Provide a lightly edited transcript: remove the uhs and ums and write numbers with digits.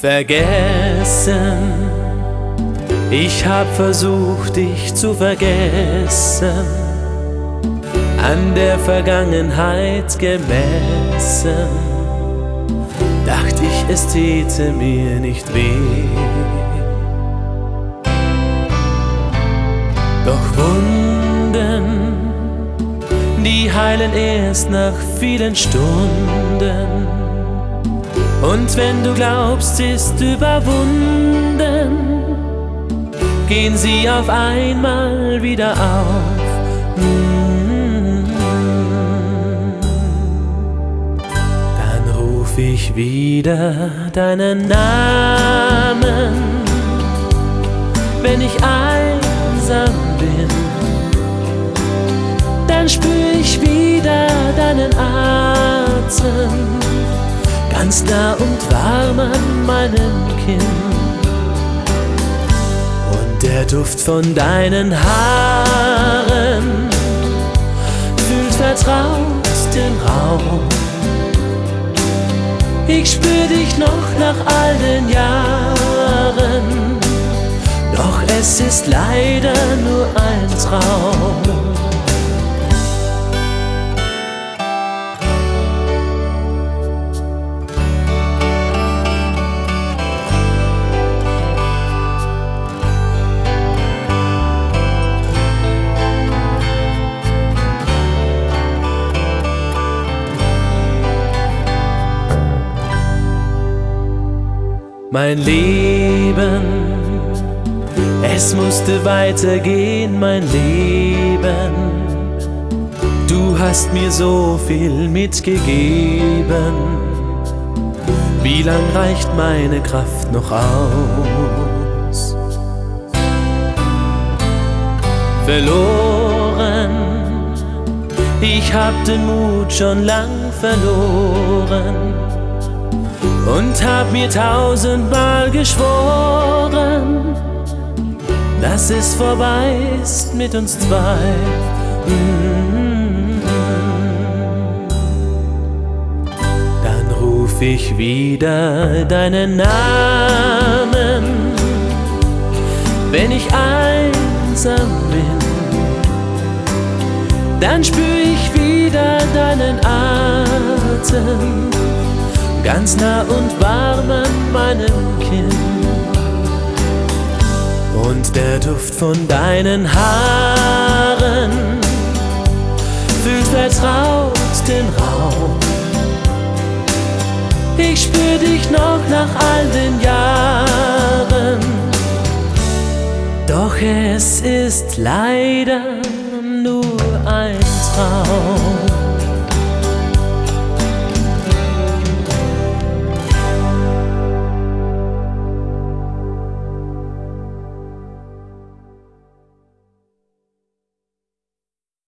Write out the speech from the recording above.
Vergessen, ich hab versucht, dich zu vergessen, an der Vergangenheit gemessen, dacht ich, es täte mir nicht weh. Doch Wunden, die heilen erst nach vielen Stunden. Und wenn du glaubst, ist überwunden, gehen sie auf einmal wieder auf. Dann ruf ich wieder deinen Namen, wenn ich einsam bin. Dann spür ich wieder deinen Atem, ganz nah und warm an meinem Kinn. Und der Duft von deinen Haaren fühlt vertraut den Raum. Ich spür dich noch nach all den Jahren, doch es ist leider nur ein Traum. Mein Leben, es musste weitergehen, mein Leben. Du hast mir so viel mitgegeben. Wie lang reicht meine Kraft noch aus? Verloren, ich hab den Mut schon lang verloren und hab mir 1000-mal geschworen, dass es vorbei ist mit uns zwei. Dann ruf ich wieder deinen Namen, wenn ich einsam bin. Dann spür ich wieder deinen Atem, ganz nah und warm an meinem Kinn. Und der Duft von deinen Haaren fühlt vertraut den Raum. Ich spür dich noch nach all den Jahren, doch es ist leider nur ein Traum.